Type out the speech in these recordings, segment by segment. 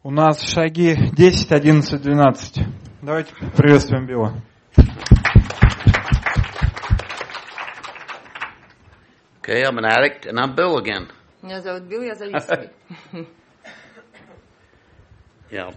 У нас шаги 10, 11, 12. Давайте приветствуем Билла. Okay, I'm an addict, and I'm Bill again. Меня зовут Билл, я зависимый. Yeah.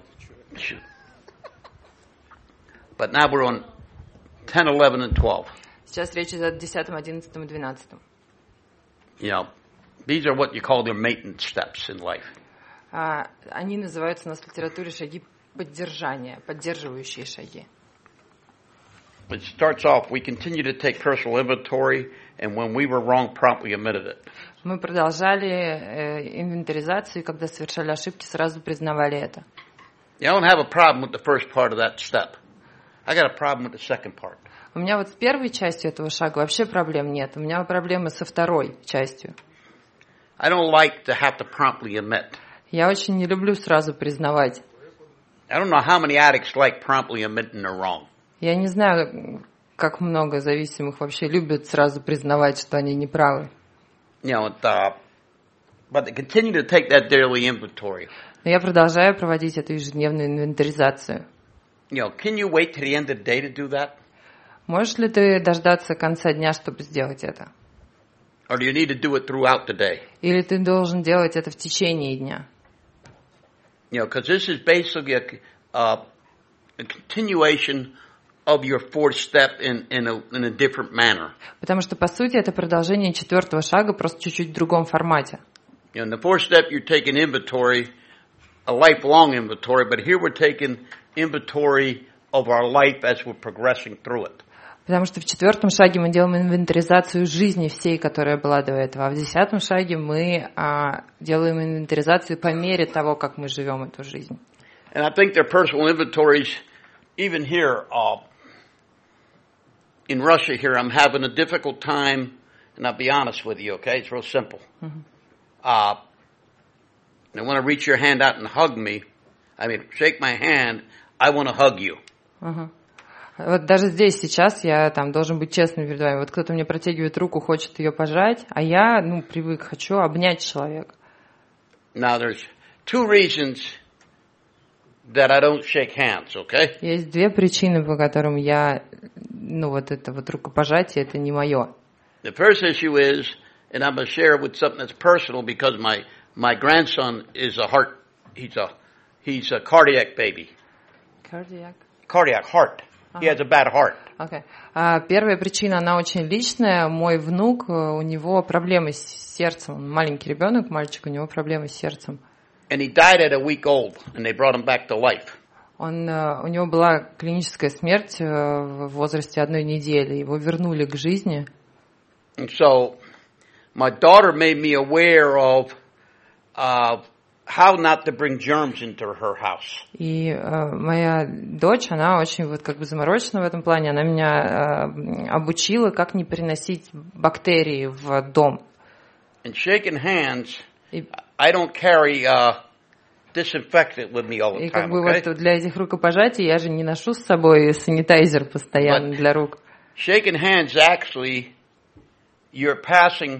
But now we're on 10, 11, and 12. Сейчас речь идет о 10, 11 и 12. Yeah. These are what you call their maintenance steps in life. Они называются у нас в литературе шаги поддержания, поддерживающие шаги. It starts off, we continue to take personal inventory, and when we were wrong, promptly admitted it. Мы продолжали инвентаризацию, и когда совершали ошибки, сразу признавали это. I don't have a problem with the first part of that step. I got a problem with the second part. У меня вот с первой частью этого шага вообще проблем нет. У меня проблемы со второй частью. I don't like to have to promptly admit. Я очень не люблю сразу признавать. I don't know how many addicts like promptly admitting they're wrong. Я не знаю, как много зависимых вообще любят сразу признавать, что они неправы. But they continue to take that daily inventory. Но я продолжаю проводить эту ежедневную инвентаризацию. Can you wait to the end of the day to do that? Можешь ли ты дождаться конца дня, чтобы сделать это? Or do you need to do it throughout the day? Или ты должен делать это в течение дня? Because this is basically a continuation of your fourth step in a different manner. Потому что, по сути, это продолжение четвертого шага, просто чуть-чуть в другом формате. In the fourth step, you're taking inventory, a lifelong inventory, but here we're taking inventory of our life as we're progressing through it. Потому что в четвертом шаге мы делаем инвентаризацию жизни всей, которая была до этого, а в 10 шаге мы делаем инвентаризацию по мере того, как мы живем эту жизнь. And I think their personal inventories, even here, in Russia here, I'm having a difficult time, and I'll be honest with you, okay? It's real simple. And I want to reach your hand out and hug me. Shake my hand. I want to hug you. Вот даже здесь сейчас я там должен быть честным перед вами. Вот кто-то мне протягивает руку, хочет ее пожать, а я, привык, хочу обнять человека. Now there's two reasons that I don't shake hands, okay? Есть две причины, по которым я, это рукопожатие, это не мое. The first issue is, and I'm going to share with something that's personal because my grandson is he's a cardiac baby. Cardiac heart. He has a bad heart. Okay. Первая причина, она очень личная. Мой внук, у него проблемы с сердцем. Он маленький ребенок, мальчик, у него проблемы с сердцем. And he died at a week old, and they brought him back to life. У него была клиническая смерть в возрасте 1 недели. Его вернули к жизни. And so, my daughter made me aware of how not to bring germs into her house. И моя дочь, она очень заморочена в этом плане. Она меня обучила, как не приносить бактерии в дом. And shaking hands, I don't carry disinfectant with me all the time. И для этих рукопожатий я же не ношу с собой санитайзер постоянно для рук. Shaking hands, actually, you're passing.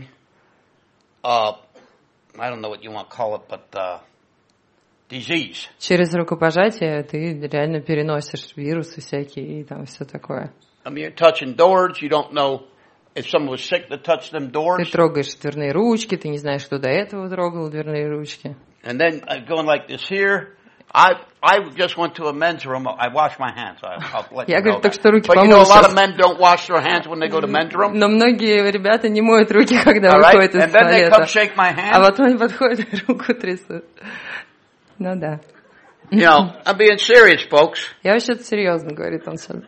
I don't know what you want to call it, but disease. Через рукопожатие ты реально переносишь вирусы всякие и там все такое. You're touching doors. You don't know if someone was sick to touch them doors. Ты трогаешь дверные ручки, ты не знаешь, кто до этого трогал дверные ручки. And then going like this here. I just went to a men's room. I wash my hands. I'll let Я you know говорю, так that. что руки But помою. a lot of men don't wash their hands when they go to men's room. Но многие ребята не моют руки, когда выходят из And then they come туалета. shake my hand. А потом они подходят и руку трясут. Ну да. I'm being serious, folks. Я вообще-то серьезно, говорит он сейчас.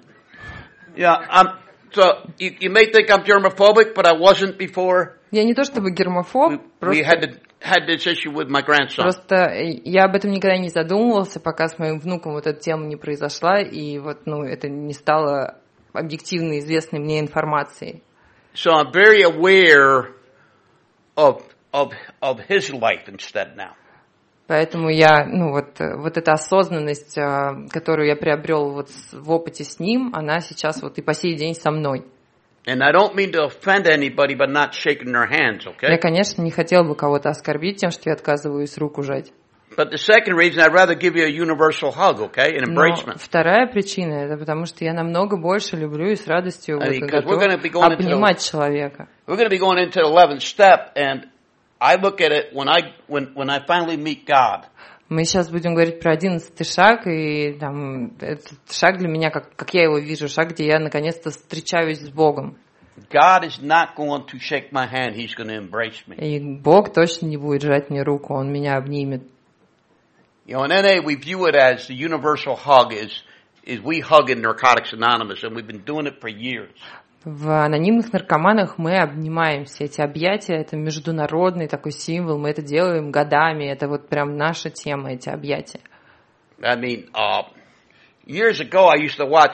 So you may think I'm germophobic, but I wasn't before. Я не то чтобы гермофоб, We had this issue with my grandson. Просто я об этом никогда не задумывался, пока с моим внуком эта тема не произошла, и это не стало объективно известной мне информацией. So I'm very aware of his life instead now. Поэтому я, эта осознанность, которую я приобрел в опыте с ним, она сейчас и по сей день со мной. And I don't mean to offend anybody by not shaking their hands, okay? Я, конечно, не хотел бы кого-то оскорбить тем, что я отказываюсь руку жать. But the second reason, I'd rather give you a universal hug, okay, an Но embracement. вторая причина, это потому что я намного больше люблю и с радостью I mean, вот 'cause we're готов gonna be going into обнимать человека. We're going to be going into the 11th step, and I look at it when I finally meet God. Мы сейчас будем говорить про 11-й шаг, и там, этот шаг для меня, как я его вижу, шаг, где я наконец-то встречаюсь с Богом. God is not going to shake my hand, He's going to embrace me. И Бог точно не будет жать мне руку, Он меня обнимет. You know, in NA we view it as the universal hug is we hug in Narcotics Anonymous, and we've been doing it for years. В анонимных наркоманах мы обнимаемся. Эти объятия — это международный такой символ. Мы это делаем годами. Это вот прям наша тема, эти объятия. I mean, years ago I used to watch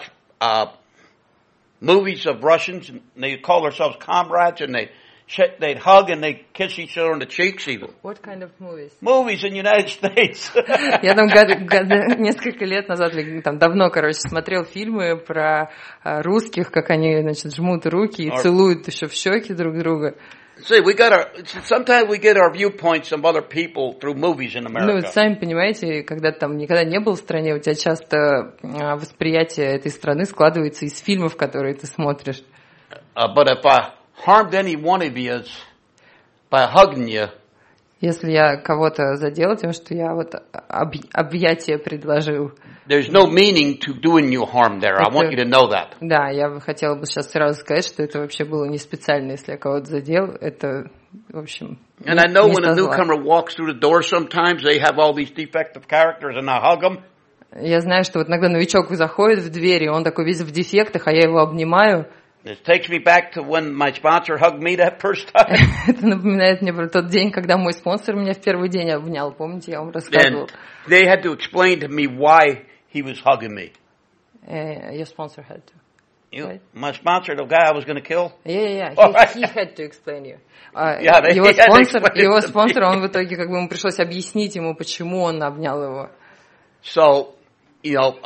movies of Russians, and they call themselves comrades, and they'd hug and they'd kiss each other on the cheeks even. What kind of movies? Movies in the United States. Я там несколько лет назад, там давно, смотрел фильмы про русских, как они, значит, жмут руки и целуют еще в щеки друг друга. See, sometimes we get our viewpoints of other people through movies in America. Ну, сами понимаете, когда ты там никогда не был в стране, у тебя часто восприятие этой страны складывается из фильмов, которые ты смотришь. But if I harmed any one of you by hugging you, если я кого-то задел тем, что я вот объятие предложил. There's no meaning to doing you harm there. I want you to know that. Да, я хотела бы сейчас сразу сказать, что это вообще было не специально, если я кого-то задел. Это, в общем, And I know when a newcomer walks through the door, sometimes they have all these defective characters, and I hug them. Я знаю, что вот иногда новичок заходит в дверь, и он такой весь в дефектах, а я его обнимаю. It takes me back to when my sponsor hugged me that first time. Это напоминает мне про тот день, когда мой спонсор меня в первый день обнял. Помните, я вам рассказывал. And they had to explain to me why he was hugging me. Your sponsor had to. Right? My sponsor, the guy I was going to kill? Yeah. He had to explain you. Его спонсор, он в итоге, как бы ему пришлось объяснить ему, почему он обнял его. So, you know,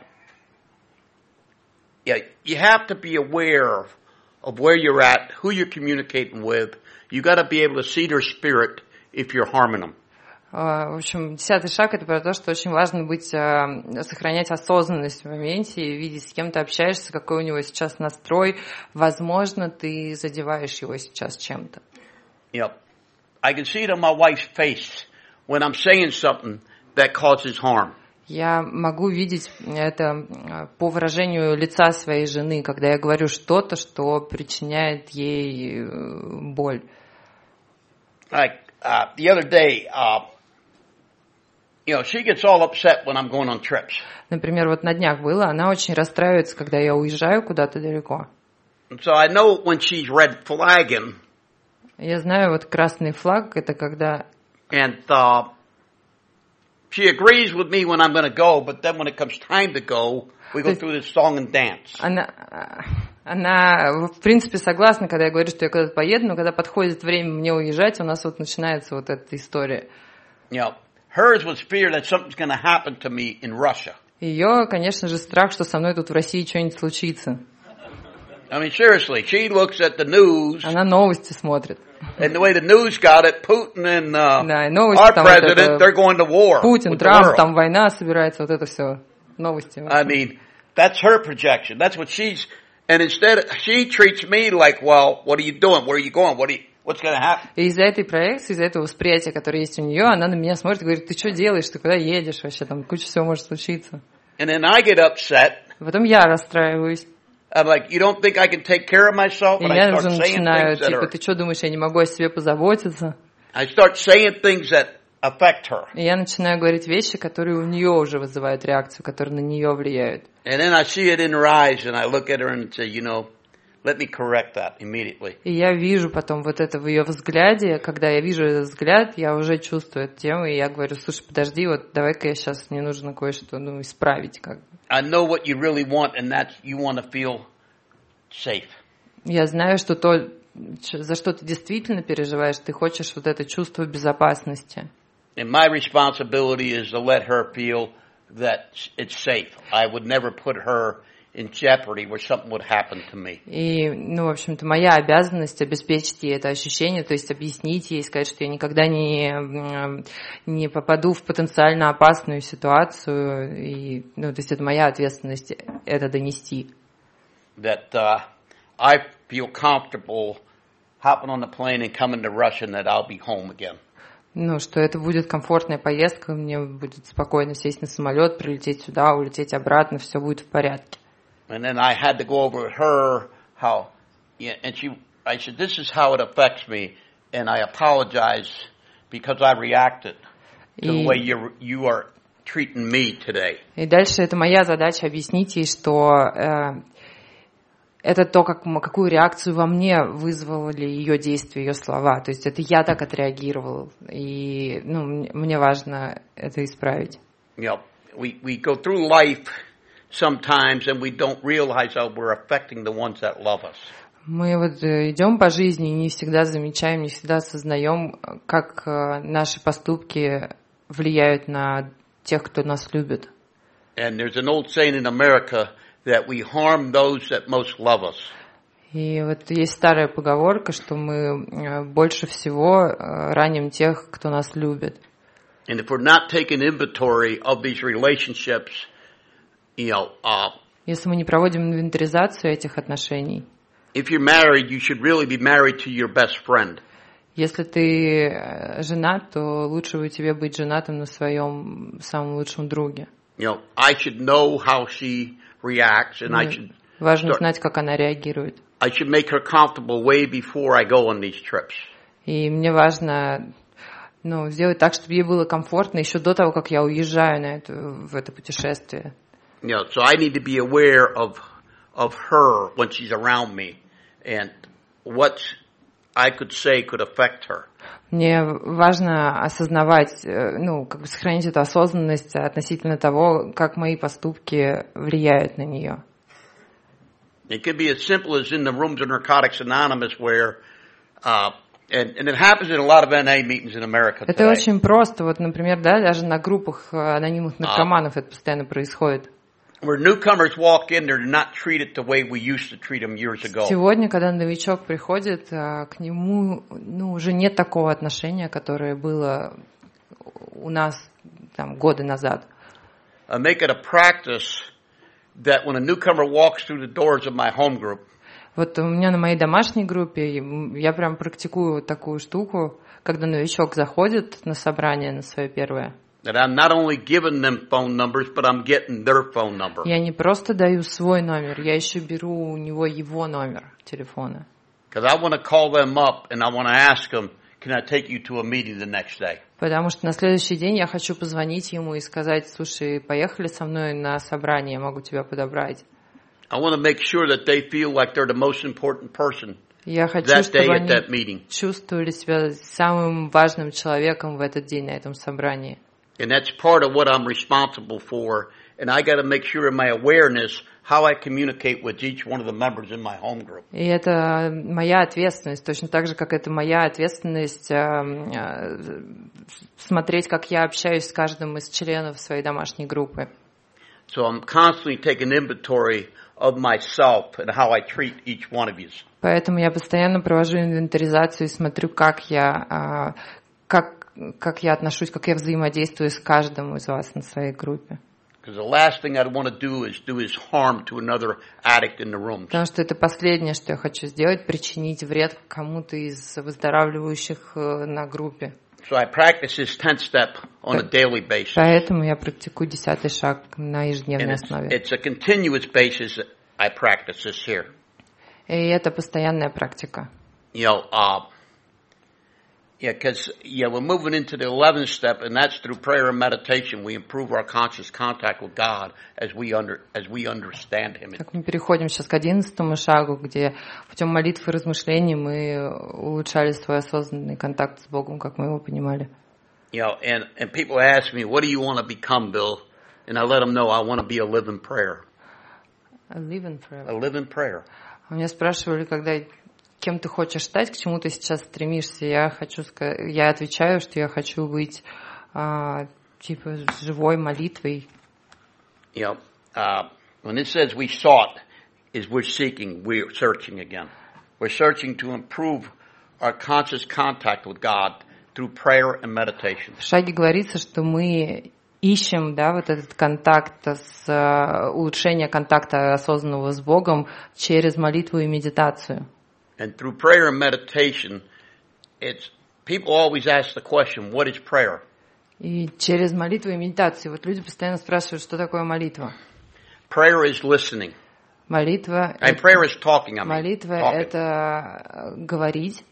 you have to be aware of where you're at, who you're communicating with. You got to be able to see their spirit if you're harming them. В общем, 10-й шаг — это про то, что очень важно сохранять осознанность в моменте и видеть, с кем ты общаешься, какой у него сейчас настрой. Возможно, ты задеваешь его сейчас чем-то. Yep. I can see it on my wife's face when I'm saying something that causes harm. Я могу видеть это по выражению лица своей жены, когда я говорю что-то, что причиняет ей боль. Like the other day, you know, she gets all upset when I'm going on trips. Например, вот на днях было, она очень расстраивается, когда я уезжаю куда-то далеко. So I know when she's red flagging. Я знаю, вот красный флаг — это когда... And she agrees with me when I'm going to go, but then when it comes time to go, we go through this song and dance. Она, в принципе, согласна, когда я говорю, что я куда-то поеду, но когда подходит время мне уезжать, у нас вот начинается вот эта история. You know, hers was fear that something's going to happen to me in Russia. Ее, конечно же, страх, что со мной тут в России что-нибудь случится. I mean, seriously, she looks at the news. Она новости смотрит. And the way the news got it, Putin and our president, they're going to war. Путин, Трамп, там война собирается, вот это все новости. I mean, that's her projection. That's what she's. And instead, she treats me like, well, what are you doing? Where are you going? What's going to happen? И из-за этой проекции, из-за этого восприятия, которое есть у нее, она на меня смотрит и говорит: ты что делаешь? Ты куда едешь вообще? Там куча всего может случиться. And then I get upset. Потом я расстраиваюсь. I'm like, you don't think I can take care of myself? And I start saying things that are... ты что думаешь, я не могу о себе позаботиться? I start saying things that affect her. И я начинаю говорить вещи, которые у нее уже вызывают реакцию, которые на нее влияют. And then I see it in her eyes, and I look at her and say, you know, let me correct that immediately. И я вижу потом вот это в ее взгляде. Когда я вижу этот взгляд, я уже чувствую эту тему, и я говорю: слушай, подожди, вот давай-ка я сейчас, мне нужно кое-что, исправить как бы. I know what you really want, and that's you want to feel safe. Я знаю, что то, за что ты действительно переживаешь, ты хочешь вот это чувство безопасности. And my responsibility is to let her feel that it's safe. I would never put her in jeopardy where something would happen to me. И, в общем-то, моя обязанность обеспечить ей это ощущение, то есть объяснить ей, сказать, что я никогда не попаду в потенциально опасную ситуацию. И, то есть это моя ответственность это донести. That I feel comfortable hopping on the plane and coming to Russia, and that I'll be home again. Что это будет комфортная поездка, мне будет спокойно сесть на самолет, прилететь сюда, улететь обратно, все будет в порядке. And then I had to go over with her I said, this is how it affects me, and I apologize because I reacted to the way you are treating me today. И дальше это моя задача объяснить ей, что это то, какую реакцию во мне вызвали ее действия, ее слова. То есть это я так отреагировал. И мне важно это исправить. We go through life sometimes and we don't realize how we're affecting the ones that love us. Мы идем по жизни и не всегда замечаем, не всегда осознаем, как наши поступки влияют на тех, кто нас любит. And there's an old saying in America that we harm those that most love us. И есть старая поговорка, что мы больше всего раним тех, кто нас любит. And if we're not taking inventory of these relationships, если мы не проводим инвентаризацию этих отношений, if you're married, you should really be married to your best friend. Если ты женат, то лучше бы тебе быть женатым на своем самом лучшем друге. I should know how she reacts, and I should. Важно знать, как она реагирует. I should make her comfortable way before I go on these trips. И мне важно, сделать так, чтобы ей было комфортно еще до того, как я уезжаю в это путешествие. So I need to be aware of her when she's around me, and what I could say could affect her. Мне важно осознавать, сохранить эту осознанность относительно того, как мои поступки влияют на нее. It could be as simple as in the rooms of Narcotics Anonymous, where, and it happens in a lot of NA meetings in America today. Это очень просто. Например, даже на группах анонимных наркоманов это постоянно происходит. Where newcomers walk in, they're not treated the way we used to treat them years ago. Сегодня, когда новичок приходит, к нему, уже нет такого отношения, которое было у нас годы назад. Make it a practice that when a newcomer walks through the doors of my home group. У меня на моей домашней группе я прям практикую такую штуку, когда новичок заходит на собрание, на свое первое. That I'm not only giving them phone numbers, but I'm getting their phone number. Я не просто даю свой номер, я еще беру у него его номер телефона. Because I want to call them up and I want to ask them, can I take you to a meeting the next day? Потому что на следующий день я хочу позвонить ему и сказать, слушай, поехали со мной на собрание, я могу тебя подобрать. I want to make sure that they feel like they're the most important person я хочу, that day чтобы at that они meeting. чувствовали себя самым важным человеком в этот день на этом собрании. And that's part of what I'm responsible for. And I got to make sure in my awareness how I communicate with each one of the members in my home group. И это моя ответственность, точно так же, как это моя ответственность смотреть, как я общаюсь с каждым из членов своей домашней группы. So I'm constantly taking inventory of myself and how I treat each one of you. Поэтому я постоянно провожу инвентаризацию и смотрю, как я отношусь, как я взаимодействую с каждым из вас на своей группе. Потому что это последнее, что я хочу сделать, причинить вред кому-то из выздоравливающих на группе. So I practice this 10th step on a daily basis. Поэтому я практикую 10-й шаг на ежедневной основе. It's a continuous basis that I practice this here. И это постоянная практика. Because we're moving into the 11th step, and that's through prayer and meditation. We improve our conscious contact with God as we understand Him. Так мы переходим сейчас к 11-му шагу, где путем молитвы и размышлений мы улучшали свой осознанный контакт с Богом, как мы его понимали. And people ask me, what do you want to become, Bill? And I let them know I want to be a living prayer. A living prayer. A living prayer. Меня спрашивали, кем ты хочешь стать, к чему ты сейчас стремишься. Я отвечаю, что я хочу быть живой молитвой. When it says we sought, is we're seeking, we're searching again. We're searching to improve our conscious contact with God through prayer and meditation. В шаге говорится, что мы ищем, да, вот этот контакт, улучшение контакта осознанного с Богом через молитву и медитацию. And through prayer and meditation, people always ask the question, what is prayer? И через молитву и медитацию. Вот люди постоянно спрашивают, что такое молитва. Prayer is listening. Молитва — Prayer is talking, это говорить,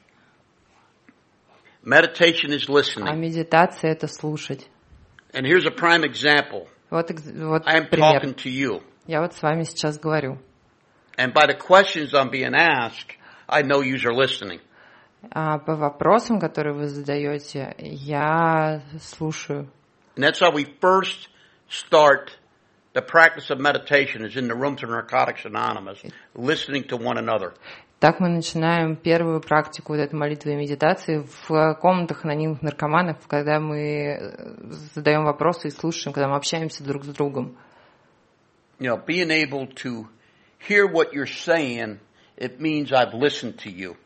meditation is а listening. медитация — это слушать. And here's a prime example. Вот I'm пример. talking to you. Я вот с вами сейчас говорю. And by the questions I'm being asked, I know you are listening. А по вопросам, которые вы задаете, я слушаю. And that's how we first start the practice of meditation is in the Rooms of Narcotics Anonymous, listening to one another. Так мы начинаем первую практику вот этой молитвы и медитации в комнатах анонимных наркоманов, когда мы задаем вопросы и слушаем, когда мы общаемся друг с другом. You know, being able to hear what you're saying, it means I've listened to you.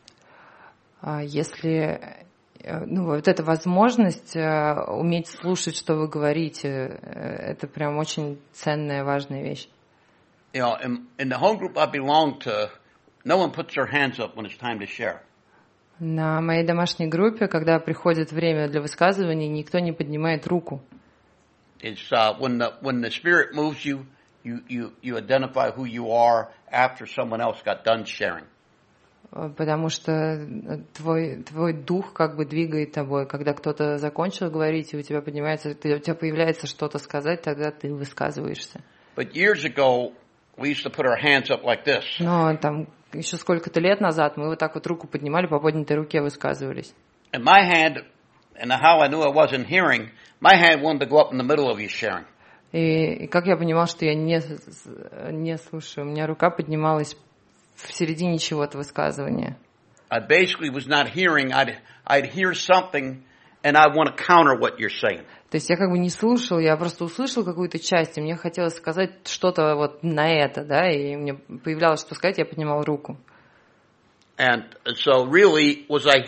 Если, вот эта возможность уметь слушать, что вы говорите, это прям очень ценная, важная вещь. You know, in the home group I belong to, no one puts their hands up when it's time to share. На моей домашней группе, когда приходит время для высказывания, никто не поднимает руку. It's when the spirit moves you, you identify who you are after someone else got done sharing. Потому что твой дух как бы двигает тобой. Когда кто-то закончил говорить, и у тебя появляется что-то сказать, тогда ты высказываешься. But years ago, we used to put our hands up like this. Но там еще сколько-то лет назад мы вот так вот руку поднимали, по поднятой руке высказывались. And my hand, and how I knew I wasn't hearing, my hand wanted to go up in the middle of you sharing. И как я понимал, что я не слушаю, у меня рука поднималась в середине чего-то высказывания. I basically was not hearing. I'd hear something, and I want to counter what you're saying. То есть я как бы не слушал, я просто услышал какую-то часть, и мне хотелось сказать что-то вот на это, да, и мне появлялось, что сказать, я поднимал руку. And so really,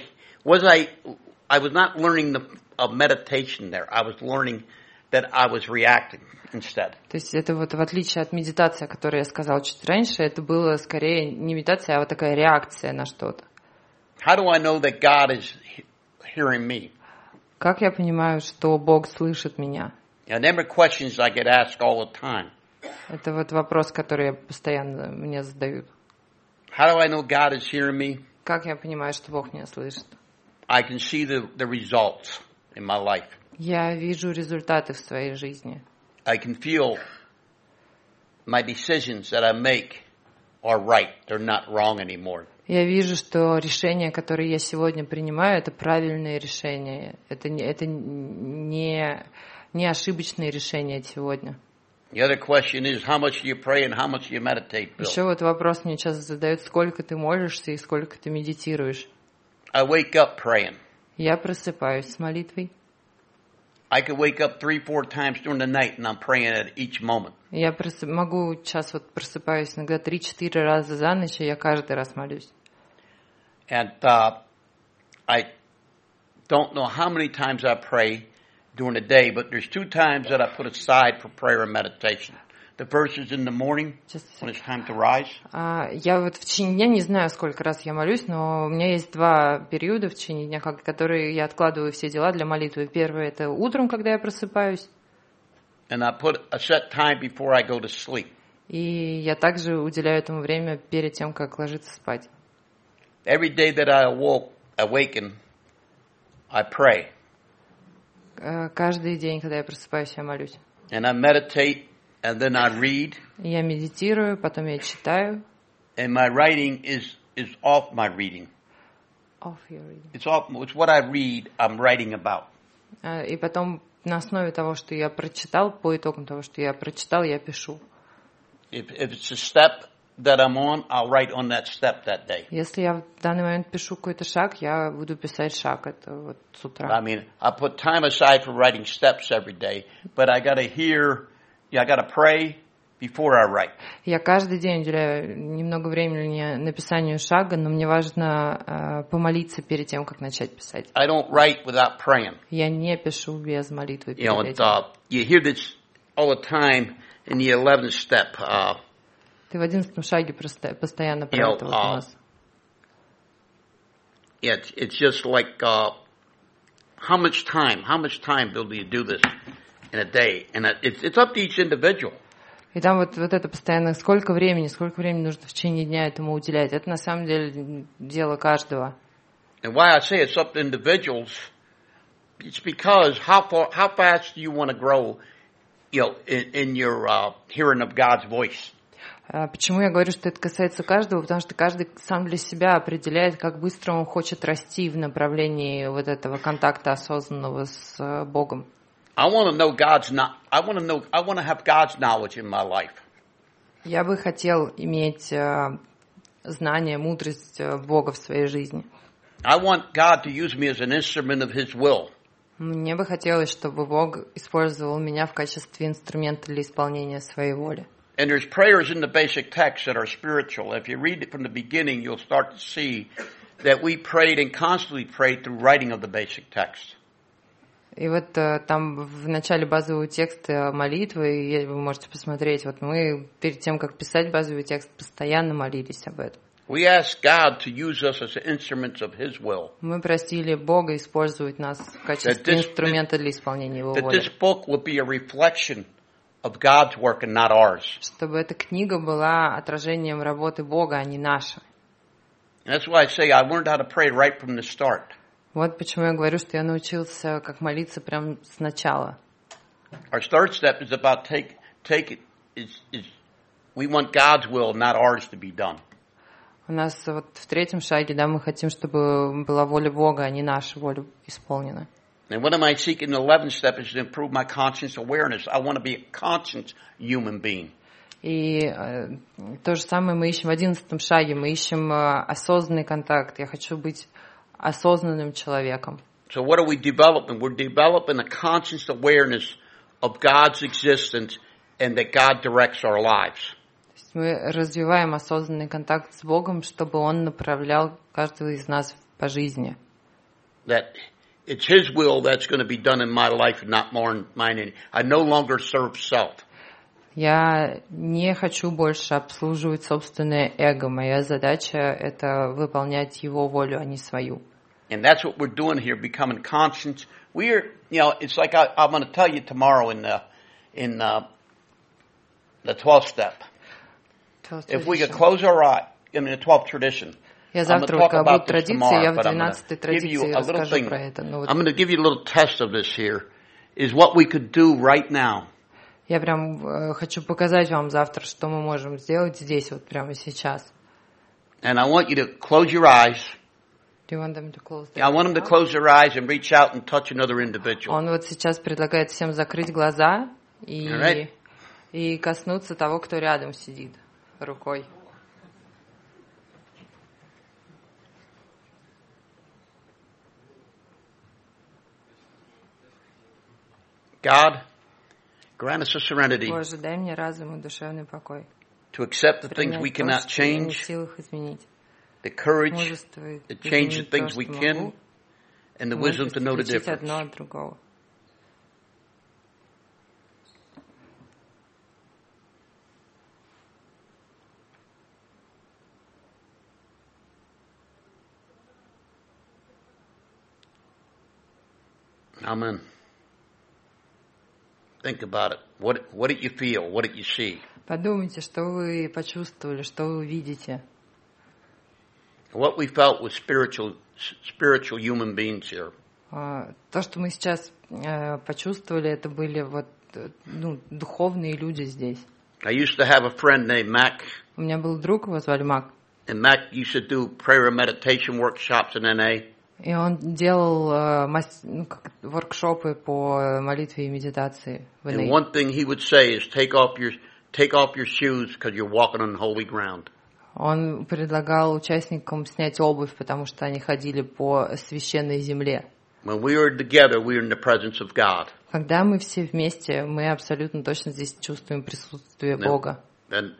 I was not learning of meditation there. I was learning that I was reacting instead. То есть это вот в отличие от медитации, о которой я сказал чуть раньше, это было скорее не медитация, а вот такая реакция на что-то. How do I know that God is hearing me? Как я понимаю, что Бог слышит меня? And them are questions I get asked all the time. Это вот вопрос, который постоянно мне задают. How do I know God is hearing me? Как я понимаю, что Бог меня слышит? I can see the results in my life. Я вижу результаты в своей жизни. I can feel my decisions that I make are right. They're not wrong anymore. Я вижу, что решения, которые я сегодня принимаю, это правильные решения. Это не ошибочные решения сегодня. The other question is how much you pray and how much you meditate, Bill. Еще вот вопрос мне часто задают, сколько ты молишься и сколько ты медитируешь. I wake up praying. Я просыпаюсь с молитвой. I could wake up 3-4 times during the night and I'm praying at each moment. Я могу просыпаюсь иногда 3-4 раза за ночь, и я каждый раз молюсь. And I don't know how many times I pray during the day, but there's 2 times that I put aside for prayer and meditation. The first is in the morning, when it's time to rise. Я вот в течение дня не знаю, сколько раз я молюсь, но у меня есть 2 периода в течение дня, которые я откладываю все дела для молитвы. Первое — это утром, когда я просыпаюсь. And I put a set time before I go to sleep. И я также уделяю этому время перед тем, как ложиться спать. Every day that I awaken, I pray. Каждый день, когда я просыпаюсь, я молюсь. And I meditate, and then I read. Я медитирую, потом я читаю. And my writing is off my reading. Off your reading. It's what I read, I'm writing about. И потом на основе того, что я прочитал, по итогам того, что я прочитал, я пишу. If it's a step that I'm on, I'll write on that step that day. Если я в данный момент пишу какой-то шаг, я буду писать шаг. Это вот с утра. I mean, I put time aside for writing steps every day, but I got to I got to pray before I write. Я каждый день уделяю немного времени написанию шага, но мне важно помолиться перед тем, как начать писать. I don't write without praying. Я не пишу без молитвы You перед know, этим. you hear this all the time in the 11th step. Ты в 11-м шаге постоянно про это вот у нас. It's just like how much time, Bill, do you do this in a day? And it's up to each individual. И там вот это постоянно, сколько времени нужно в течение дня этому уделять. Это на самом деле дело каждого. And why I say it's up to individuals, it's because how fast do you want to grow, in your hearing of God's voice? Почему я говорю, что это касается каждого? Потому что каждый сам для себя определяет, как быстро он хочет расти в направлении вот этого контакта осознанного с Богом. I want to have God's knowledge in my life. Я бы хотел иметь знание, мудрость Бога в своей жизни. I want God to use me as an instrument of His will. Мне бы хотелось, чтобы Бог использовал меня в качестве инструмента для исполнения своей воли. And there's prayers in the basic text that are spiritual. If you read it from the beginning, you'll start to see that we prayed and constantly prayed through writing of the basic text. И вот там в начале базового текста молитвы, и вы можете посмотреть, вот мы перед тем, как писать базовый текст, постоянно молились об этом. We asked God to use us as instruments of His will. Мы просили Бога использовать нас в качестве инструмента для исполнения Его воли. That this book will be a reflection of God's work and not ours. Чтобы эта книга была отражением работы Бога, а не нашей. That's why I say I learned how to pray right from the start. Вот почему я говорю, что я научился как молиться прямо сначала. Our third step is about we want God's will, not ours, to be done. У нас вот в третьем шаге, да, мы хотим, чтобы была воля Бога, а не наша воля исполнена. And what am I seeking in the 11th step is to improve my conscious awareness. I want to be a conscious human being. И то же самое мы ищем в 11-м шаге. Мы ищем осознанный контакт. Я хочу быть осознанным человеком. So what are we developing? We're developing a conscious awareness of God's existence and that God directs our lives. То есть мы развиваем осознанный контакт с Богом, чтобы Он направлял каждого из нас по жизни. That it's His will that's going to be done in my life and not mine. I no longer serve self. Я не хочу больше обслуживать собственное эго. Моя задача — это выполнять Его волю, а не свою. And that's what we're doing here, becoming conscious. It's like I'm going to tell you tomorrow in the 12th step. If we could close our eyes, in the 12th tradition. Я завтра, вот когда будут традиции, я в 12-й традиции расскажу про это. I'm going to give you a little test of this here, is what we could do right now. Я прям хочу показать вам завтра, что мы можем сделать здесь, вот прямо сейчас. And I want you to close your eyes. Do you want them to close their I want them to close their eyes and reach out and touch another individual. Он вот сейчас предлагает всем закрыть глаза и коснуться того, кто рядом сидит, рукой. God, grant us a serenity Боже, дай мне разум и душевный покой. to accept the things we cannot change, the courage to change the things we can, and the wisdom to know the difference. Amen. Think about it. What did you feel? What did you see? Подумайте, что вы почувствовали, что вы видите. What we felt was spiritual human beings here. То, что мы сейчас почувствовали, это были вот духовные люди здесь. I used to have a friend named Mac. У меня был друг, его звали Мак. And Mac used to do prayer and meditation workshops in NA. И он делал воркшопы по молитве и медитации в NA. And one thing he would say is take off your shoes because you're walking on holy ground. Он предлагал участникам снять обувь, потому что они ходили по священной земле. When we were together, we were in the presence of God. Когда мы все вместе, мы абсолютно точно здесь чувствуем присутствие Бога. And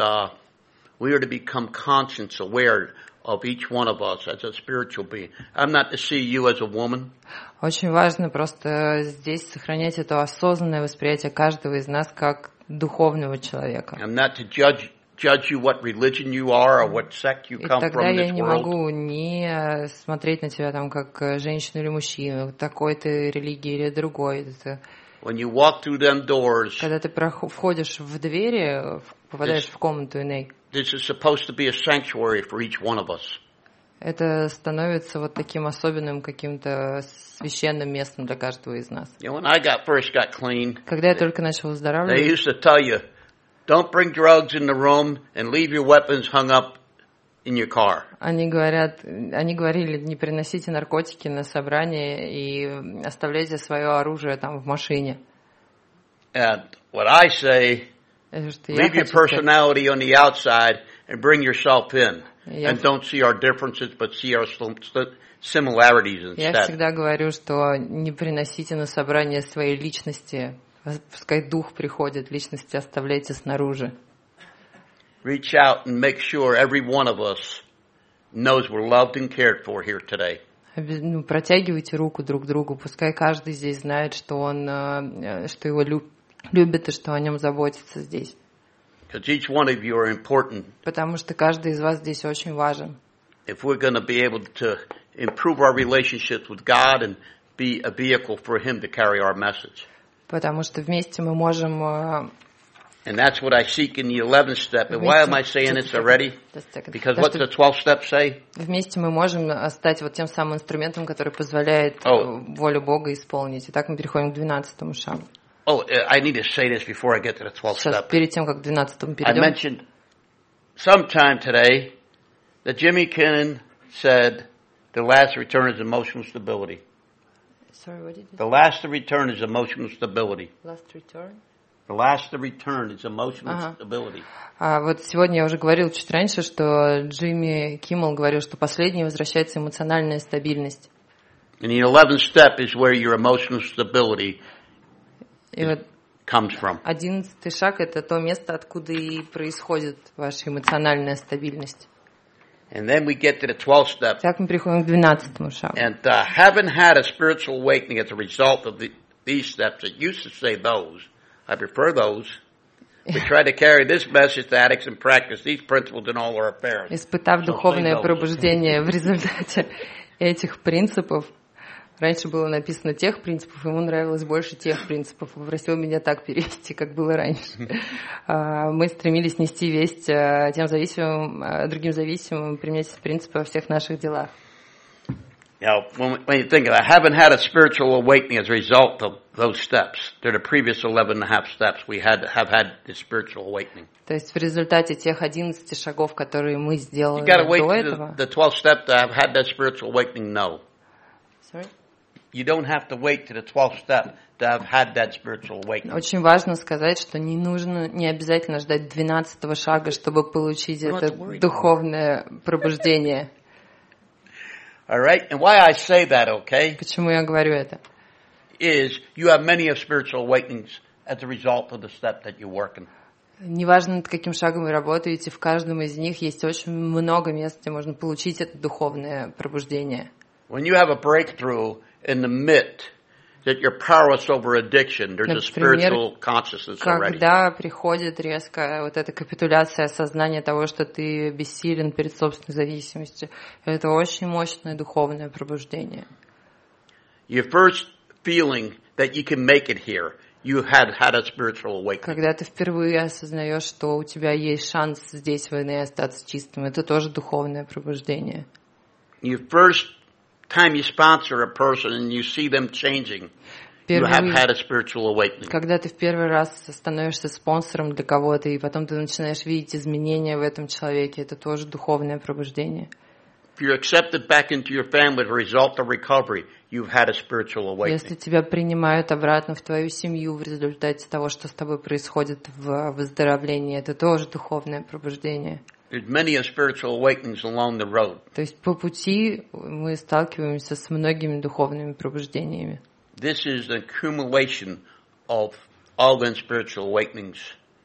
we are to become conscious, aware of each one of us as a spiritual being. I'm not to see you as a woman. Очень важно просто здесь сохранять это осознанное восприятие каждого из нас как духовного человека. I'm not to judge you what religion you are or what sect you И come тогда from in я this не world. могу не смотреть на тебя там как женщину или мужчину, такой ты религии или другой. Это... When you walk through them doors, Когда ты входишь в двери, попадаешь в комнату Иней, this is supposed to be a sanctuary for each one of us. это становится вот таким особенным каким-то священным местом для каждого из нас. You know, when I first got clean, Когда я только начал they выздоравливать, used to tell you, don't bring drugs in the room and leave your weapons hung up in your car. они говорили, не приносите наркотики на собрание и оставляйте свое оружие там в машине. And what I say, Это что я leave your хочу сказать. personality on the outside and bring yourself in. Я- And don't see our differences, but see our similarities Я instead. всегда говорю, что не приносите на собрание своей личности, пускай дух приходит, личности оставляйте снаружи. Reach out and make sure every one of us knows we're loved and cared for here today. Протягивайте руку друг другу, пускай каждый здесь знает, что что его любят и что о нем заботятся здесь. Because each one of you are important. Потому что каждый из вас здесь очень важен. If we're going to be able to improve our relationships with God and be a vehicle for Him to carry our message. Потому что вместе мы можем... And that's what I seek in the 11th step. And why am I saying this already? Because what does the 12th step say? Вместе мы можем стать вот тем самым инструментом, который позволяет волю Бога исполнить. Итак, мы переходим к 12-му шагу. Oh, I need to say this before I get to the 12th Сейчас, step. перед тем, как к 12-му I перейдем. mentioned sometime today that Jimmy Kinnon said the last return is emotional stability. Sorry, what did you say? The last return is emotional stability. Last return? The last return is emotional stability. Вот сегодня я уже говорил чуть раньше, что Джимми Киммел говорил, что последней возвращается эмоциональная стабильность. And the 11th step is where your emotional stability И вот comes from. 11-й шаг – это то место, откуда и происходит ваша эмоциональная стабильность. And then we get to the 12th step. Так мы переходим к 12-му шагу. And having had a spiritual awakening as a result of these steps, it used to say those. I prefer those. We try to carry this message to addicts and practice these principles in all our affairs. Испытав духовное пробуждение в результате этих принципов, раньше было написано тех принципов, ему нравилось больше тех принципов. Попросил меня так перевести, как было раньше. Мы стремились нести весть тем зависимым, другим зависимым, применять эти принципы во всех наших делах. Now, when you think of it, I haven't had a spiritual awakening as a result of those steps. They're the previous 11 and a half steps. We have had the spiritual awakening. То есть в результате тех 11 шагов, которые мы сделали You got to wait до to этого. the 12th step to have had that spiritual awakening? No. Sorry? You don't have to wait to the 12th step to have had that spiritual awakening. Очень важно сказать, что не обязательно ждать 12-го шага, чтобы получить это духовное пробуждение. All right? And why I say that, okay, Почему я говорю это? is you have many of spiritual awakenings as a result of the step that you're working. Неважно, над каким шагом вы работаете, в каждом из них есть очень много мест, где можно получить это духовное пробуждение. When you have a breakthrough in the myth that you're powerless over addiction, there's a spiritual consciousness already. Когда приходит резко вот эта капитуляция, осознание того, что ты бессилен перед собственной зависимостью, это очень мощное духовное пробуждение. Your first feeling that you can make it here, you had a spiritual awakening. Когда ты впервые осознаешь, что у тебя есть шанс здесь в Ине остаться чистым, это тоже духовное пробуждение. Your first time you sponsor a person and you see them changing, you have had a spiritual awakening. Когда ты в первый раз становишься спонсором для кого-то, и потом ты начинаешь видеть изменения в этом человеке, это тоже духовное пробуждение. If you're accepted back into your family as a result of recovery, you've had a spiritual Если awakening. тебя принимают обратно в твою семью в результате того, что с тобой происходит в выздоровлении, это тоже духовное пробуждение. There's many spiritual awakenings along the road. То есть по пути мы сталкиваемся с многими духовными пробуждениями. this is an accumulation of all the spiritual awakenings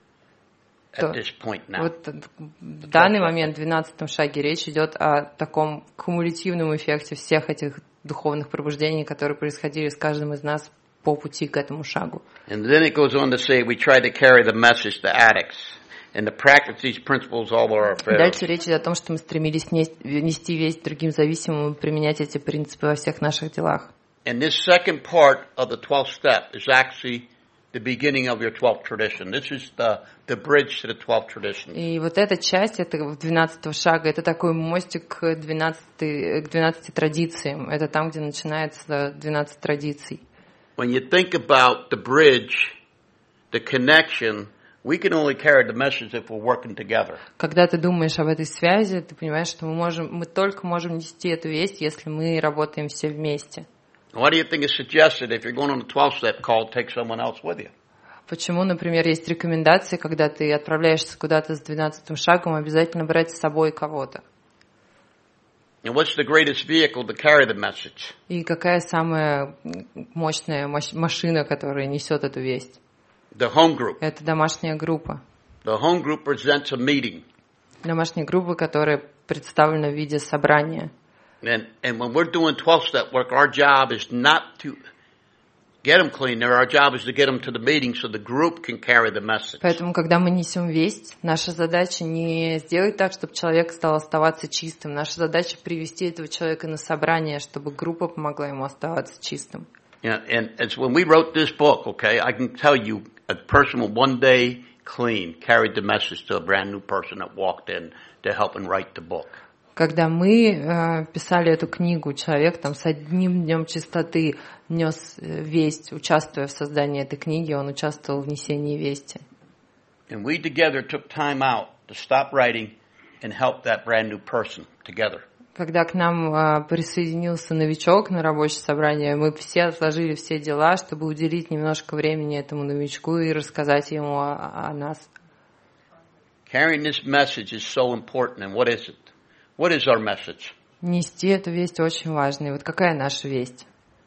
at this point now. Вот в данный момент, в 12-м шаге, речь идет о таком кумулятивном эффекте всех этих духовных пробуждений, которые происходили с каждым из нас по пути к этому шагу. And then it goes on to say, we try to carry the message to addicts and to practice these principles all over our affairs. Дальше речь идет о том, что мы стремились нести весть другим зависимым и применять эти принципы во всех наших делах. And this second part of the 12th step is actually the beginning of your 12th tradition. This is the bridge to the 12th tradition. И вот эта часть, это 12-го шага, это такой мостик к 12 традициям. Это там, где начинается 12 традиций. When you think about the bridge, the connection, we can only carry the message if we're working together. Когда ты думаешь об этой связи, ты понимаешь, что мы только можем нести эту весть, если мы работаем все вместе. Why do you think it's suggested if you're going on a 12-step call, take someone else with you? Почему, например, есть рекомендации, когда ты отправляешься куда-то с 12-м шагом, обязательно брать с собой кого-то? And what's the greatest vehicle to carry the message? И какая самая мощная машина, которая несет эту весть? The home group. Это домашняя группа. The home group presents a meeting. Домашняя группа, которая представлена в виде собрания. And when we're doing 12-step work, our job is not to get them clean. Our job is to get them to the meeting so the group can carry the message. Поэтому, когда мы несем весть, наша задача не сделать так, чтобы человек стал оставаться чистым. Наша задача привести этого человека на собрание, чтобы группа помогла ему оставаться чистым. Yeah, and when we wrote this book, okay, I can tell you a person with one day clean carried the message to a brand new person that walked in to help and write the book. Когда мы писали эту книгу, человек там с одним днем чистоты нес весть, участвуя в создании этой книги, он участвовал в несении вести. And we together took time out to stop writing and help that brand new person together. Когда к нам присоединился новичок на рабочее собрание, мы все отложили все дела, чтобы уделить немножко времени этому новичку и рассказать ему о нас. Carrying this message is so important. And what is it? What is our message? Нести эту весть очень важно. И вот какая наша весть?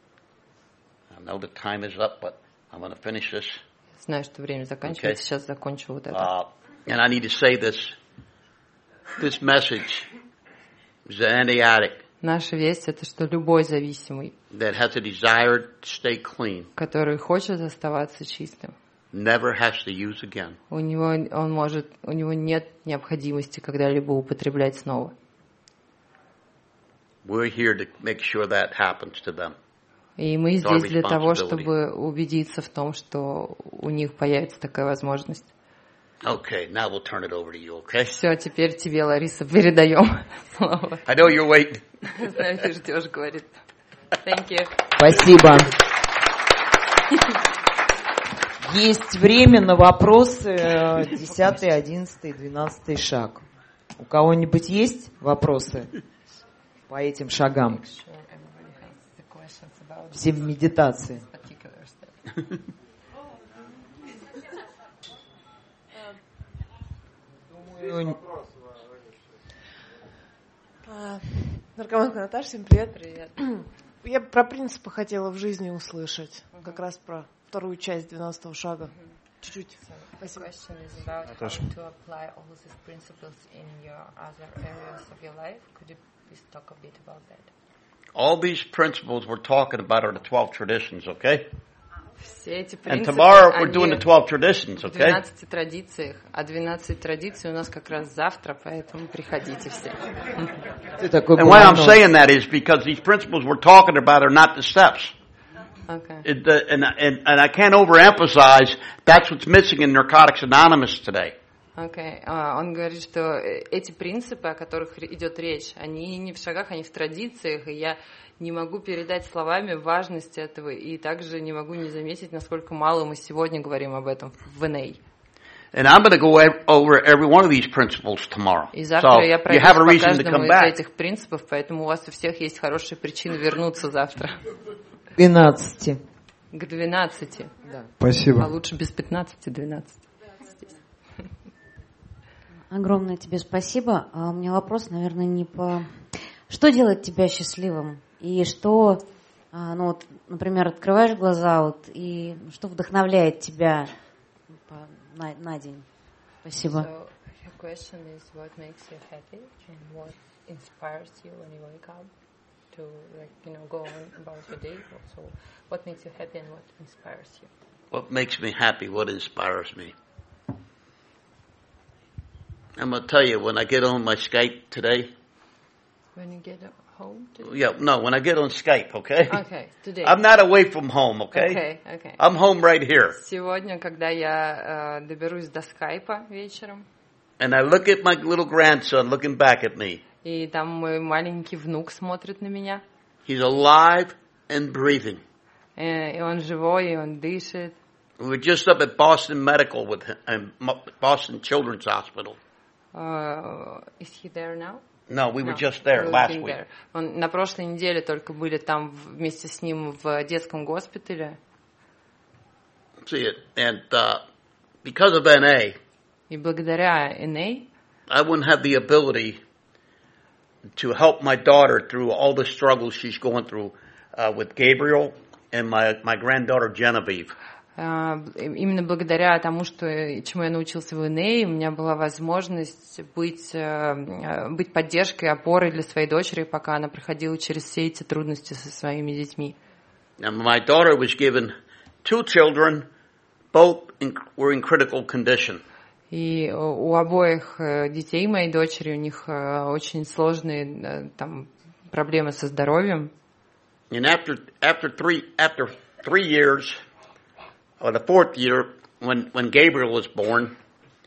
I know the time is up, but I'm going to finish this. Знаю, что время заканчивается. Okay. Сейчас закончу вот это. And I need to say this. This message is that any addict Наша весть — это что любой зависимый, that has a desire to stay clean который хочет оставаться чистым, never has to use again. у него нет необходимости когда-либо употреблять снова. We're here to make sure that happens to them. И мы здесь для того, чтобы убедиться в том, что у них появится такая возможность. Okay, now we'll turn it over to you, okay? Все, теперь тебе, Лариса, передаем слово. I know you're waiting. Знаю, ты ждешь, говорит. Thank you. Спасибо. Есть время на вопросы 10, 11, 12 шаг. У кого-нибудь есть вопросы по этим шагам? Все в медитации. Наркоманка Наташа, всем привет. Привет. Я про принципы хотела в жизни услышать. Как раз про вторую часть 12-го шага. Чуть-чуть. Спасибо. All these principles we're talking about are the 12 traditions, okay? Все эти And принципы, tomorrow we're doing the 12 traditions, в okay? 12 традициях, а 12 традиций у нас как раз завтра, поэтому приходите все. Ты такой And why I'm saying that is because these principles we're talking about are not the steps. Okay. And I can't overemphasize that's what's missing in Narcotics Anonymous today. Okay. Он говорит, что эти принципы, о которых идет речь, они не в шагах, они в традициях, и я не могу передать словами важность этого, и также не могу не заметить, насколько мало мы сегодня говорим об этом в НА. And I'm going to go over every one of these principles tomorrow. И завтра я So you пройдусь have a по reason to каждому come из back. этих принципов, поэтому у вас у всех есть хорошая причина вернуться завтра. 12. К 12. Да. А Спасибо. лучше без 15, 12. Огромное тебе спасибо. А у меня вопрос, наверное, не по... Что делает тебя счастливым? И что Ну вот, например, открываешь глаза, вот, и что вдохновляет тебя на день? Спасибо. So your question is what makes you happy and what inspires you when you wake up to, like, go on about your day. So what makes you happy and what inspires you? What makes me happy? What inspires me? I'm gonna tell you, when I get on my Skype today. When you get home today? Yeah, no, when I get on Skype, okay? Okay, today. I'm not away from home, okay? Okay. I'm home right here. Сегодня, когда я доберусь до скайпа вечером. And I look at my little grandson looking back at me. И там мой маленький внук смотрит на меня. He's alive and breathing. И он живой, и он дышит. We were just up at Boston Medical with him, Boston Children's Hospital. Is he there now? No, we were just there last week. На прошлой неделе только были там вместе с ним в детском госпитале. See it, and because of NA, и благодаря NA, I wouldn't have the ability to help my daughter through all the struggles she's going through with Gabriel and my granddaughter Genevieve. Именно благодаря тому, чему я научился в NA, у меня была возможность быть поддержкой, опорой для своей дочери, пока она проходила через все эти трудности со своими детьми. And my daughter was given 2 children, both were in critical condition. И у обоих детей моей дочери, у них очень сложные там проблемы со здоровьем. And after 3 years, or the 4th year, when Gabriel was born,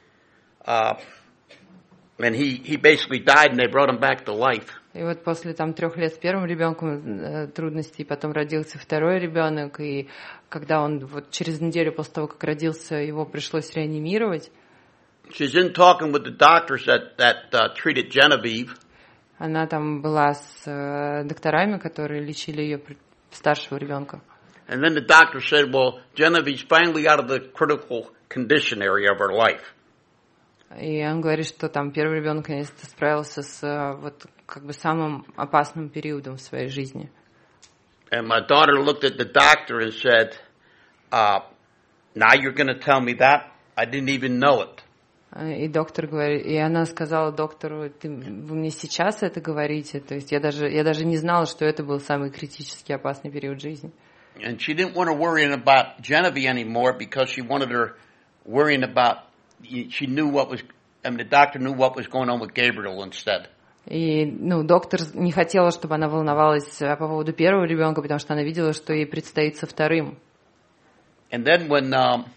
and he basically died, and they brought him back to life. И вот после 3 лет с первым ребенком трудностей, потом родился второй ребенок, и когда он вот через неделю после того, как родился, его пришлось реанимировать. She's in talking with the doctors that treated Genevieve. Она там была с докторами, которые лечили ее старшего ребенка. And then the doctor said, well, Genevieve's finally out of the critical condition area of her life. И он говорит, что там первый ребенок наконец-то справился с вот как бы самым опасным периодом в своей жизни. And my daughter looked at the doctor and said, now you're going to tell me that? I didn't even know it. И доктор говорит, и она сказала доктору, вы мне сейчас это говорите? То есть я даже не знала, что это был самый критически опасный период жизни. And she didn't want to worry about Genevieve anymore because she wanted her worrying about, she knew the doctor knew what was going on with Gabriel instead. И, доктор не хотела, чтобы она волновалась по поводу первого ребенка, потому что она видела, что ей предстоит со вторым. And then when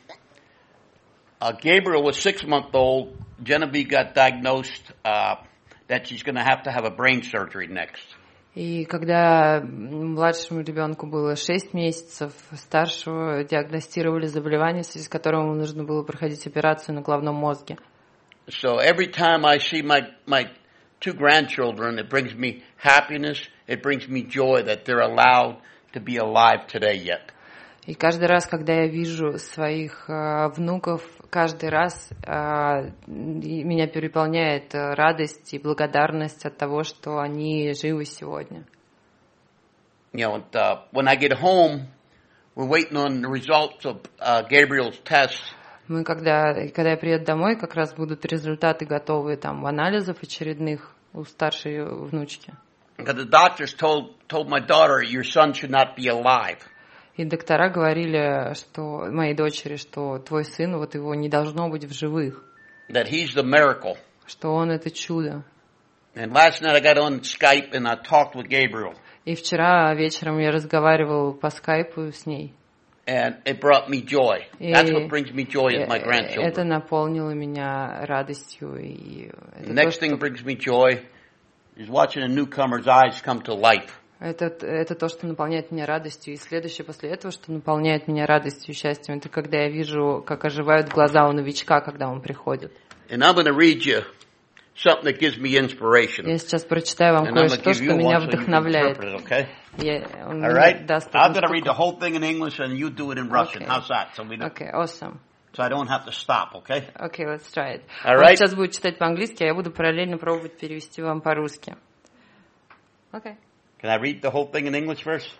Gabriel was 6-month-old, Genevieve got diagnosed that she's going to have a brain surgery next. И когда младшему ребенку было 6 месяцев, старшего диагностировали заболевание, в связи с которым ему нужно было проходить операцию на головном мозге. So every time I see my 2 grandchildren, it brings me happiness, it brings me joy that they're allowed to be alive today yet. И каждый раз, когда я вижу своих внуков, каждый раз меня переполняет радость и благодарность от того, что они живы сегодня. You know, when I get home, we're waiting on the results of Gabriel's test. Когда я приеду домой, как раз будут результаты готовы там анализов очередных у старшей внучки. Because the doctors told my daughter, your son should not be alive. И доктора говорили, что моей дочери, что твой сын, вот его не должно быть в живых. That he's the miracle. Что он это чудо. And last night I got on Skype and I talked with Gabriel. И вчера вечером я разговаривал по скайпу с ней. And it brought me joy. That's what brings me joy is my grandchildren. Это наполнило меня радостью. И the next thing brings me joy is watching a newcomer's eyes come to life. Это то, что наполняет меня радостью. И следующее после этого, что наполняет меня радостью и счастьем, это когда я вижу, как оживают глаза у новичка, когда он приходит. And I'm going to read you something that gives me inspiration. Я сейчас прочитаю вам кое-что, что меня вдохновляет. Okay? All right? I'm going to read the whole thing in English and you do it in Russian. How's that? Okay, awesome. So I don't have to stop, okay? Okay, let's try it. All right? Он сейчас будет читать по-английски, а я буду параллельно пробовать перевести вам по-русски. Okay. Can I read the whole thing in English first?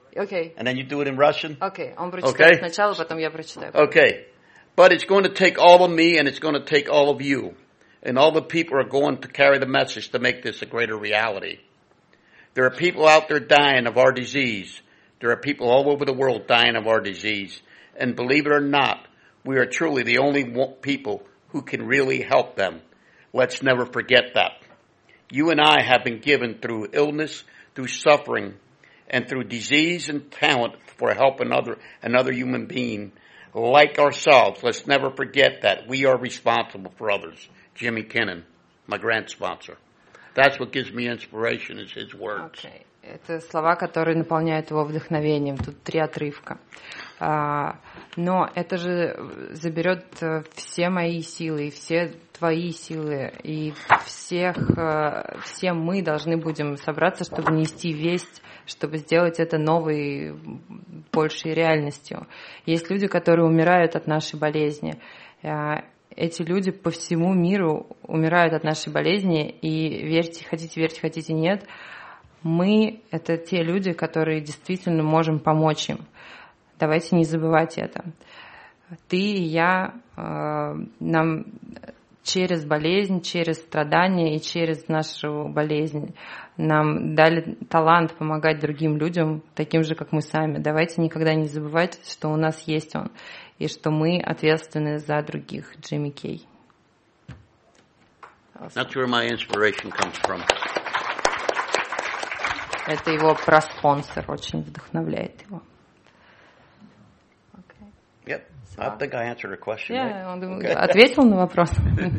Окей. And then you do it in Russian? Окей, он прочитает Okay. сначала, потом я прочитаю. Okay. But it's going to take all of me and it's going to take all of you. And all the people are going to carry the message to make this a greater reality. There are people out there dying of our disease. There are people all over the world dying of our disease. And believe it or not, we are truly the only people who can really help them. Let's never forget that. You and I have been given through illness, through suffering, and through disease and talent for helping another human being like ourselves. Let's never forget that we are responsible for others. Jimmy Kinnon, my grant sponsor. That's what gives me inspiration, is his words. Okay. Это слова, которые наполняют его вдохновением. Тут 3 отрывка. Но это же заберет все мои силы, и все твои силы, и все мы должны будем собраться, чтобы нести весть, чтобы сделать это новой, большей реальностью. Есть люди, которые умирают от нашей болезни. Эти люди по всему миру умирают от нашей болезни, и верьте, хотите, нет, мы — это те люди, которые действительно можем помочь им. Давайте не забывать это. Ты и я, нам через болезнь, через страдания и через нашу болезнь нам дали талант помогать другим людям, таким же, как мы сами. Давайте никогда не забывать, что у нас есть он, и что мы ответственны за других. Джимми Кей. That's where my inspiration comes from. Это его проспонсор очень вдохновляет его. Yep, I think I answered a question. Yeah, right? он Okay. ответил на вопрос.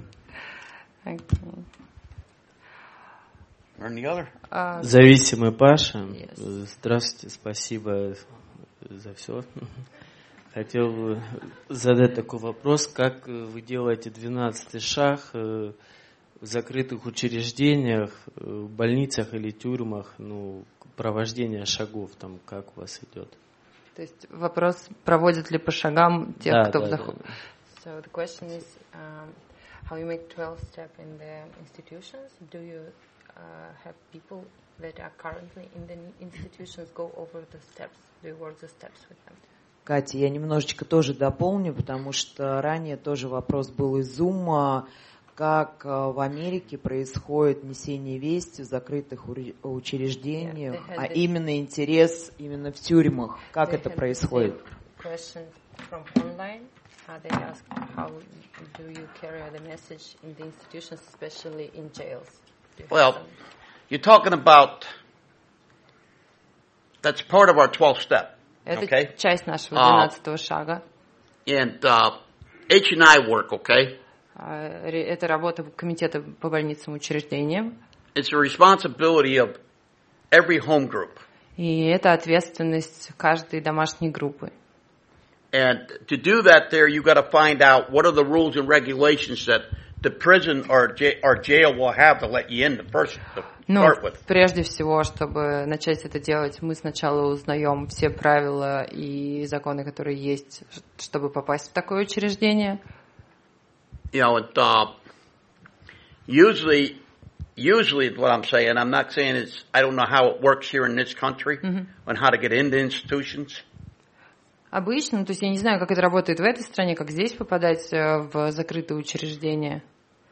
Any other? Зависимый Паша. Yes. Здравствуйте, спасибо за все. Хотел задать такой вопрос. Как вы делаете 12-й шаг в закрытых учреждениях, в больницах или тюрьмах, провождение шагов, там, как у вас идет? То есть вопрос, проводят ли по шагам тех, кто заходит. So the question is, how you make 12 steps in the institutions? Do you have people that are currently in the institutions go over the steps? Do you work the steps with them? Катя, я немножечко тоже дополню, потому что ранее тоже вопрос был из Zoom, как в Америке происходит несение вести в закрытых учреждениях, а именно интерес именно в тюрьмах. Как это происходит? They ask, how do you carry the message in the institutions, especially in jails? Well, you're talking about, that's part of our 12th step. Это Okay? часть нашего 12-го шага. And H&I work, okay? Это работа комитета по больницам и учреждениям. It's the responsibility of every home group. И это ответственность каждой домашней группы. And to do that there, you got to find out what are the rules and regulations that the prison or jail will have to let you in the person to start with. Прежде всего, чтобы начать это делать, мы сначала узнаем все правила и законы, которые есть, чтобы попасть в такое учреждение. You know, usually what I'm saying, I'm not saying it's, I don't know how it works here in this country on how to get into institutions. Обычно, то есть я не знаю, как это работает в этой стране, как здесь попадать в закрытые учреждения.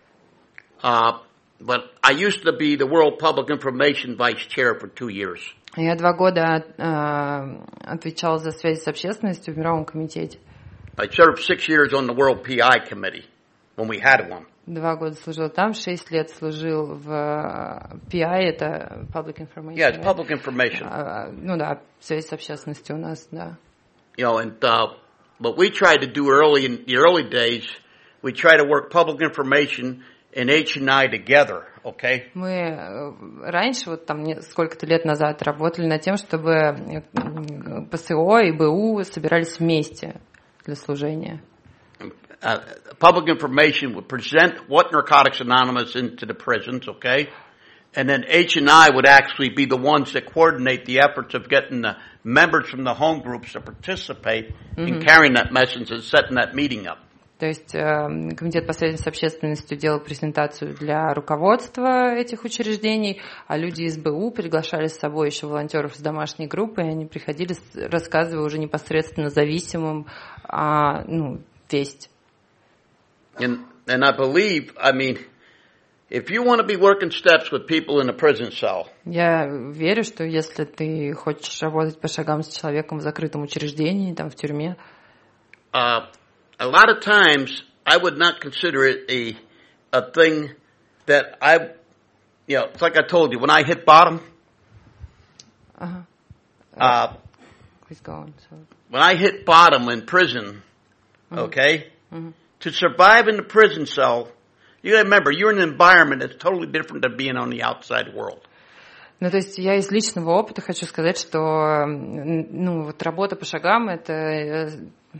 But I used to be the World Public Information Vice Chair for 2 years. Я 2 года отвечал за связь с общественностью в Мировом комитете. I served 6 years on the World PI Committee when we had one. 2 года служил там, 6 лет служил в PI, это Public Information. Yeah, it's public information. Ну да, связь с общественностью у нас, да. You know, and what we tried to do early in the early days, we tried to work public information and H&I together, okay? Мы раньше, вот там сколько-то лет назад, работали над тем, чтобы ПСО и БУ собирались вместе для служения. Public information would present what Narcotics Anonymous into the prisons, okay? And then H&I would actually be the ones that coordinate the efforts of getting the members from the home groups to participate in carrying that message and setting that meeting up. То есть Комитет по связи с общественностью делал презентацию для руководства этих учреждений, а люди из БУ приглашали с собой еще волонтеров с домашней группы, и они приходили, рассказывая уже непосредственно зависимым весть. And I believe, if you want to be working steps with people in a prison cell, я верю, что если ты хочешь работать по шагам с человеком в закрытом учреждении, там в тюрьме, a lot of times I would not consider it a thing that it's like I told you, when I hit bottom, please go on. So. When I hit bottom in prison, okay, to survive in the prison cell, you gotta remember, you're in an environment that's totally different than being on the outside world. Ну, то есть я из личного опыта хочу сказать, что, вот работа по шагам, это,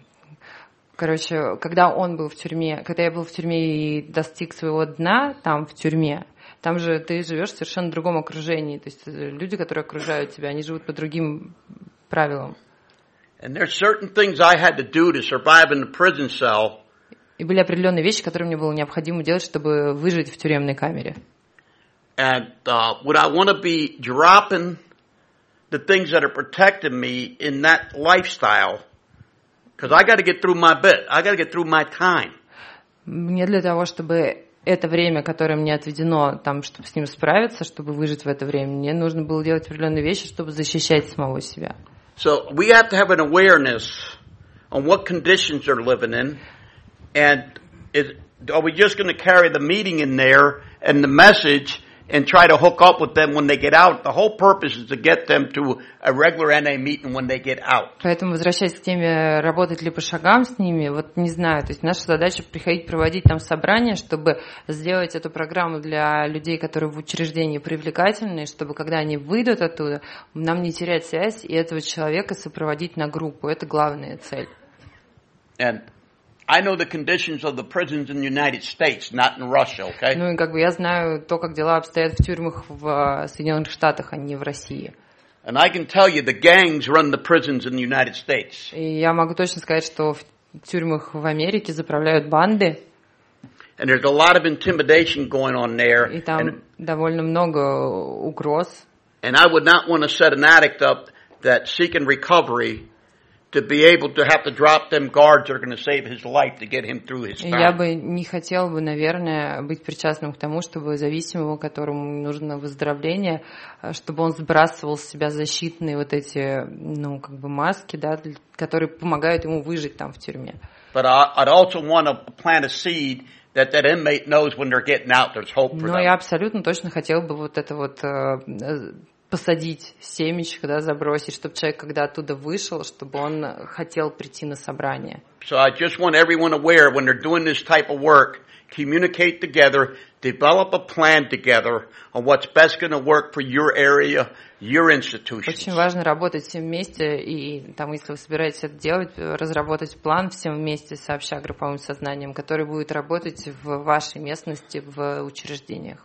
когда он был в тюрьме, когда я был в тюрьме и достиг своего дна там в тюрьме, там же ты живешь в совершенно другом окружении, то есть люди, которые окружают тебя, они живут по другим правилам. And there's certain things I had to do to survive in the prison cell. И были определенные вещи, которые мне было необходимо делать, чтобы выжить в тюремной камере. And would I want to be dropping the things that are protecting me in that lifestyle? Because I got to get through my bit. I got to get through my time. Мне для того, чтобы это время, которое мне отведено, там, чтобы с ним справиться, чтобы выжить в это время, мне нужно было делать определенные вещи, чтобы защищать самого себя. So we have to have an awareness on what conditions they're living in. And are we just going to carry the meeting in there and the message and try to hook up with them when they get out? The whole purpose is to get them to a regular NA meeting when they get out. Поэтому, возвращаясь к теме, работать ли по шагам с ними, вот не знаю. То есть наша задача приходить, проводить там собрания, чтобы сделать эту программу для людей, которые в учреждении привлекательные, чтобы когда они выйдут оттуда, нам не терять связь и этого человека сопроводить на группу. Это главная цель. And I know the conditions of the prisons in the United States, not in Russia, okay? Ну и я знаю то, как дела обстоят в тюрьмах в Соединенных Штатах, а не в России. And I can tell you the gangs run the prisons in the United States. И я могу точно сказать, что в тюрьмах в Америке заправляют банды. And there's a lot of intimidation going on there. И там довольно много угроз. And I would not want to set an addict up that seeking recovery to be able to have to drop them guards that are going to save his life to get him through his time. Я бы не хотела бы, наверное, быть причастным к тому, чтобы зависимого, которому нужно выздоровление, чтобы он сбрасывал с себя защитные вот эти, маски, да, которые помогают ему выжить там в тюрьме. But I'd also want to plant a seed that inmate knows when they're getting out there's hope for them. Но я абсолютно точно хотела бы вот это вот посадить семечко, да, забросить, чтобы человек, когда оттуда вышел, чтобы он хотел прийти на собрание. So I just want everyone aware when they're doing this type of work, communicate together, develop a plan together on what's best going to work for your area, your institutions. Очень важно работать всем вместе, и там, если вы собираетесь это делать, разработать план всем вместе сообща групповым сознанием, который будет работать в вашей местности, в учреждениях.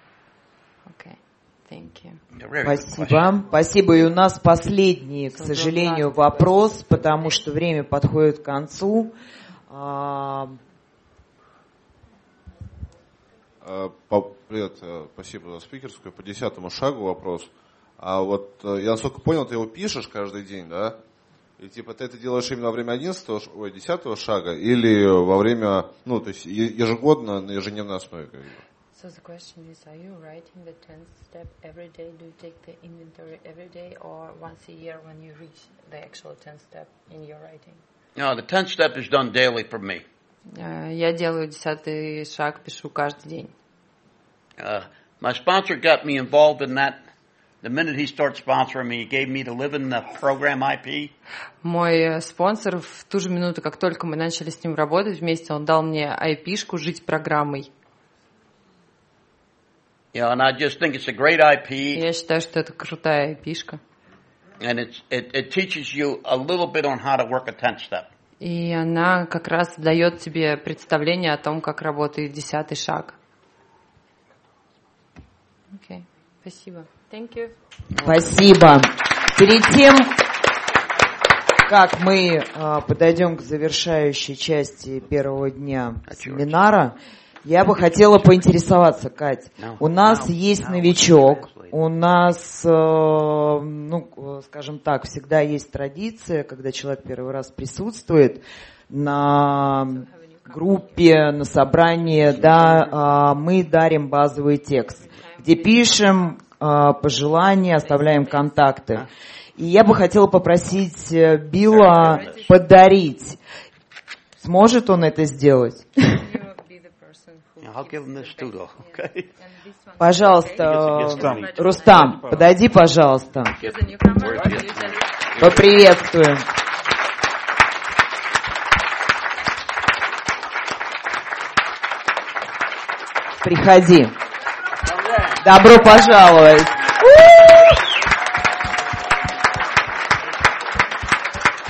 Okay. Thank you. Спасибо. Спасибо. И у нас последний, к сожалению, вопрос, потому что время подходит к концу. Привет, спасибо за спикерскую. По 10-му шагу вопрос. А вот я насколько понял, ты его пишешь каждый день, да? И типа ты это делаешь именно во время 10-го шага или во время, то есть ежегодно, на ежедневной основе? So the question is, are you writing the 10th step every day? Do you take the inventory every day or once a year when you reach the actual 10th step in your writing? No, the 10th step is done daily for me. Я делаю 10-й шаг, пишу каждый день. My sponsor got me involved in that. The minute he started sponsoring me, he gave me to live in the program IP. Мой спонсор в ту же минуту, как только мы начали с ним работать вместе, он дал мне IP-шку жить программой. And I just think it's a great IP. Я считаю, что это крутая IP-шка. And it teaches you a little bit on how to work a 10th step. И она как раз дает тебе представление о том, как работает 10-й шаг. Окей, спасибо. Thank you. Спасибо. как мы подойдем к завершающей части первого дня семинара, я бы хотела поинтересоваться, Кать. У нас есть новичок, у нас, скажем так, всегда есть традиция, когда человек первый раз присутствует на группе, на собрании, да, мы дарим базовый текст, где пишем пожелания, оставляем контакты. И я бы хотела попросить Билла подарить. Сможет он это сделать? Пожалуйста, Рустам, подойди, пожалуйста. Поприветствуем. Приходи. Добро пожаловать.